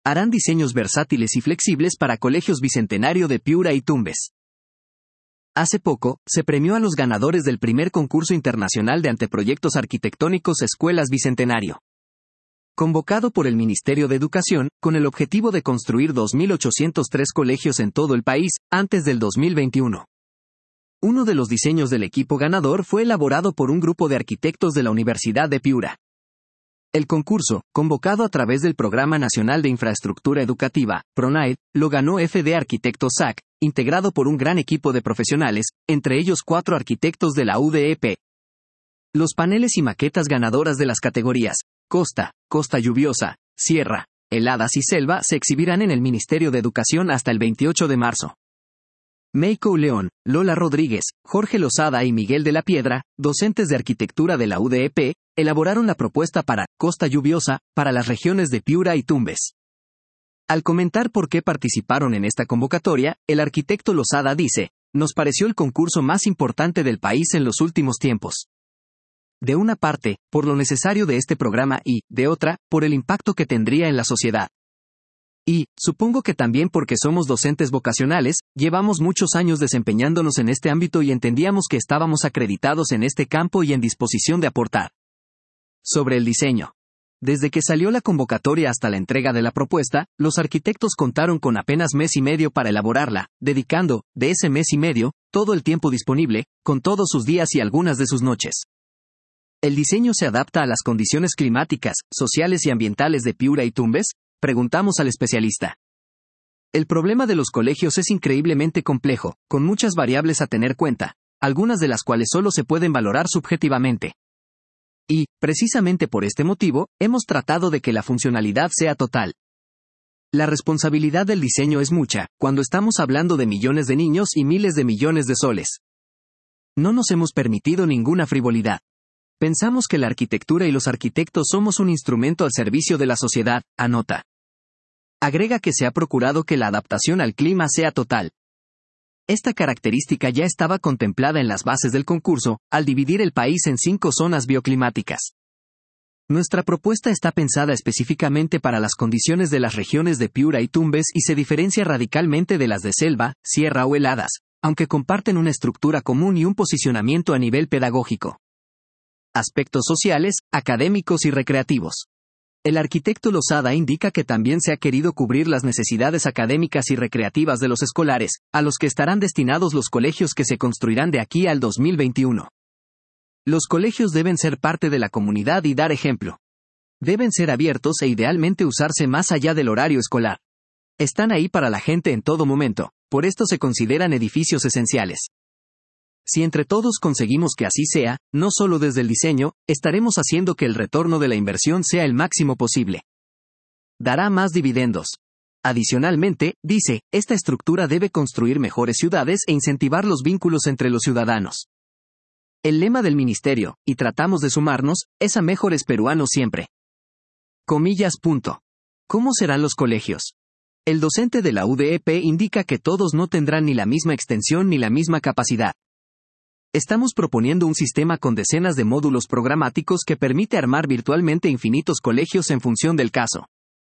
harán diseños versátiles y flexibles para colegios Bicentenario de Piura y Tumbes. Hace poco, se premió a los ganadores del primer concurso internacional de anteproyectos arquitectónicos Escuelas Bicentenario, convocado por el Ministerio de Educación, con el objetivo de construir 2.803 colegios en todo el país, antes del 2021. Uno de los diseños del equipo ganador fue elaborado por un grupo de arquitectos de la Universidad de Piura. El concurso, convocado a través del Programa Nacional de Infraestructura Educativa, PRONAED, lo ganó FD Arquitectos SAC, integrado por un gran equipo de profesionales, entre ellos 4 arquitectos de la UDEP. Los paneles y maquetas ganadoras de las categorías Costa, Costa Lluviosa, Sierra, Heladas y Selva se exhibirán en el Ministerio de Educación hasta el 28 de marzo. Meiko León, Lola Rodríguez, Jorge Lozada y Miguel de la Piedra, docentes de arquitectura de la UDEP, elaboraron la propuesta para Costa Lluviosa, para las regiones de Piura y Tumbes. Al comentar por qué participaron en esta convocatoria, el arquitecto Lozada dice: nos pareció el concurso más importante del país en los últimos tiempos. De una parte, por lo necesario de este programa y, de otra, por el impacto que tendría en la sociedad. Y, supongo que también porque somos docentes vocacionales, llevamos muchos años desempeñándonos en este ámbito y entendíamos que estábamos acreditados en este campo y en disposición de aportar. Sobre el diseño. Desde que salió la convocatoria hasta la entrega de la propuesta, los arquitectos contaron con apenas mes y medio para elaborarla, dedicando, de ese mes y medio, todo el tiempo disponible, con todos sus días y algunas de sus noches. ¿El diseño se adapta a las condiciones climáticas, sociales y ambientales de Piura y Tumbes?, preguntamos al especialista. El problema de los colegios es increíblemente complejo, con muchas variables a tener cuenta, algunas de las cuales solo se pueden valorar subjetivamente. Y, precisamente por este motivo, hemos tratado de que la funcionalidad sea total. La responsabilidad del diseño es mucha, cuando estamos hablando de millones de niños y miles de millones de soles. No nos hemos permitido ninguna frivolidad. Pensamos que la arquitectura y los arquitectos somos un instrumento al servicio de la sociedad, anota. Agrega que se ha procurado que la adaptación al clima sea total. Esta característica ya estaba contemplada en las bases del concurso, al dividir el país en 5 zonas bioclimáticas. Nuestra propuesta está pensada específicamente para las condiciones de las regiones de Piura y Tumbes y se diferencia radicalmente de las de Selva, Sierra o Heladas, aunque comparten una estructura común y un posicionamiento a nivel pedagógico. Aspectos sociales, académicos y recreativos. El arquitecto Lozada indica que también se ha querido cubrir las necesidades académicas y recreativas de los escolares, a los que estarán destinados los colegios que se construirán de aquí al 2021. Los colegios deben ser parte de la comunidad y dar ejemplo. Deben ser abiertos e idealmente usarse más allá del horario escolar. Están ahí para la gente en todo momento, por esto se consideran edificios esenciales. Si entre todos conseguimos que así sea, no solo desde el diseño, estaremos haciendo que el retorno de la inversión sea el máximo posible. Dará más dividendos. Adicionalmente, dice, esta estructura debe construir mejores ciudades e incentivar los vínculos entre los ciudadanos. El lema del ministerio, y tratamos de sumarnos, es a mejores peruanos siempre. Comillas. ¿Cómo serán los colegios? El docente de la UDEP indica que todos no tendrán ni la misma extensión ni la misma capacidad. Estamos proponiendo un sistema con decenas de módulos programáticos que permite armar virtualmente infinitos colegios en función del caso.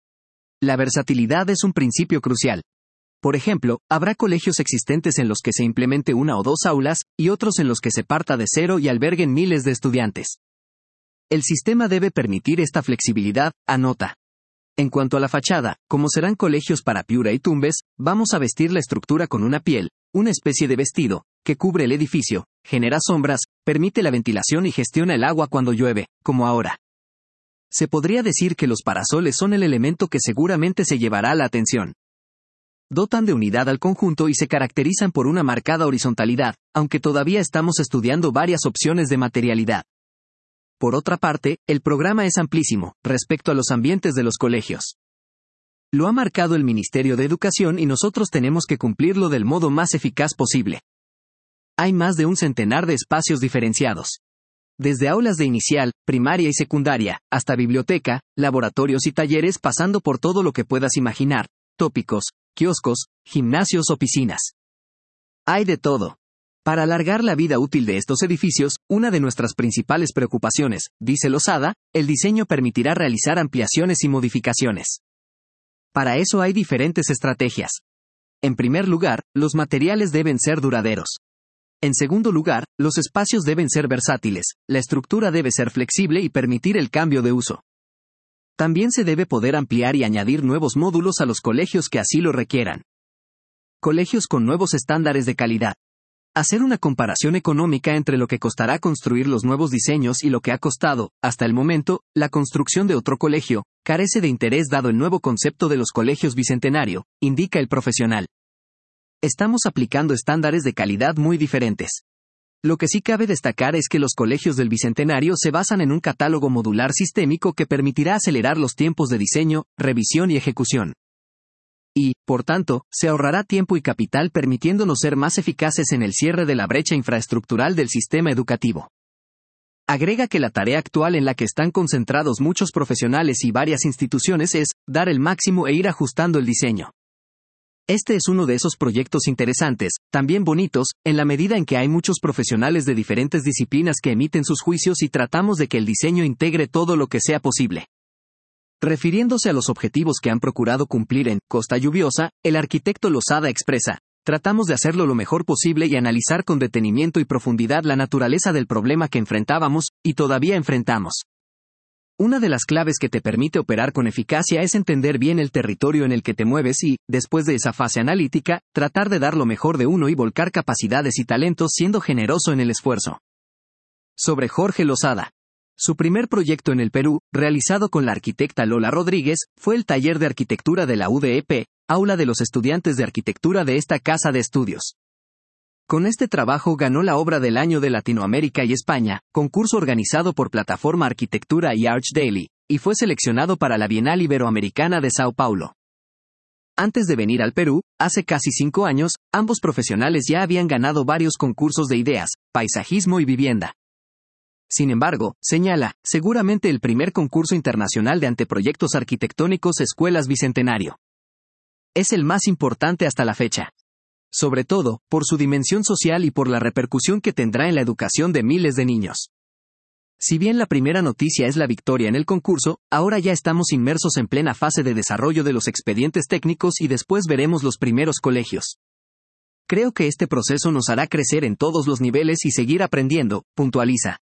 La versatilidad es un principio crucial. Por ejemplo, habrá colegios existentes en los que se implemente 1 o 2 aulas, y otros en los que se parta de cero y alberguen miles de estudiantes. El sistema debe permitir esta flexibilidad, anota. En cuanto a la fachada, como serán colegios para Piura y Tumbes, vamos a vestir la estructura con una piel, una especie de vestido, que cubre el edificio, genera sombras, permite la ventilación y gestiona el agua cuando llueve, como ahora. Se podría decir que los parasoles son el elemento que seguramente se llevará la atención. Dotan de unidad al conjunto y se caracterizan por una marcada horizontalidad, aunque todavía estamos estudiando varias opciones de materialidad. Por otra parte, el programa es amplísimo, respecto a los ambientes de los colegios. Lo ha marcado el Ministerio de Educación y nosotros tenemos que cumplirlo del modo más eficaz posible. Hay más de un centenar de espacios diferenciados. Desde aulas de inicial, primaria y secundaria, hasta biblioteca, laboratorios y talleres pasando por todo lo que puedas imaginar, tópicos, kioscos, gimnasios o piscinas. Hay de todo. Para alargar la vida útil de estos edificios, una de nuestras principales preocupaciones, dice Lozada, el diseño permitirá realizar ampliaciones y modificaciones. Para eso hay diferentes estrategias. En primer lugar, los materiales deben ser duraderos. En segundo lugar, los espacios deben ser versátiles, la estructura debe ser flexible y permitir el cambio de uso. También se debe poder ampliar y añadir nuevos módulos a los colegios que así lo requieran. Colegios con nuevos estándares de calidad. Hacer una comparación económica entre lo que costará construir los nuevos diseños y lo que ha costado, hasta el momento, la construcción de otro colegio, carece de interés dado el nuevo concepto de los colegios bicentenario, indica el profesional. Estamos aplicando estándares de calidad muy diferentes. Lo que sí cabe destacar es que los colegios del bicentenario se basan en un catálogo modular sistémico que permitirá acelerar los tiempos de diseño, revisión y ejecución. Y, por tanto, se ahorrará tiempo y capital permitiéndonos ser más eficaces en el cierre de la brecha infraestructural del sistema educativo. Agrega que la tarea actual en la que están concentrados muchos profesionales y varias instituciones es dar el máximo e ir ajustando el diseño. Este es uno de esos proyectos interesantes, también bonitos, en la medida en que hay muchos profesionales de diferentes disciplinas que emiten sus juicios y tratamos de que el diseño integre todo lo que sea posible. Refiriéndose a los objetivos que han procurado cumplir en Costa Lluviosa, el arquitecto Lozada expresa: tratamos de hacerlo lo mejor posible y analizar con detenimiento y profundidad la naturaleza del problema que enfrentábamos, y todavía enfrentamos. Una de las claves que te permite operar con eficacia es entender bien el territorio en el que te mueves y, después de esa fase analítica, tratar de dar lo mejor de uno y volcar capacidades y talentos siendo generoso en el esfuerzo. Sobre Jorge Lozada. Su primer proyecto en el Perú, realizado con la arquitecta Lola Rodríguez, fue el taller de arquitectura de la UDEP, aula de los estudiantes de arquitectura de esta casa de estudios. Con este trabajo ganó la Obra del Año de Latinoamérica y España, concurso organizado por Plataforma Arquitectura y Arch Daily, y fue seleccionado para la Bienal Iberoamericana de Sao Paulo. Antes de venir al Perú, hace casi 5 años, ambos profesionales ya habían ganado varios concursos de ideas, paisajismo y vivienda. Sin embargo, señala, seguramente el primer concurso internacional de anteproyectos arquitectónicos Escuelas Bicentenario. Es el más importante hasta la fecha. Sobre todo, por su dimensión social y por la repercusión que tendrá en la educación de miles de niños. Si bien la primera noticia es la victoria en el concurso, ahora ya estamos inmersos en plena fase de desarrollo de los expedientes técnicos y después veremos los primeros colegios. Creo que este proceso nos hará crecer en todos los niveles y seguir aprendiendo, puntualiza.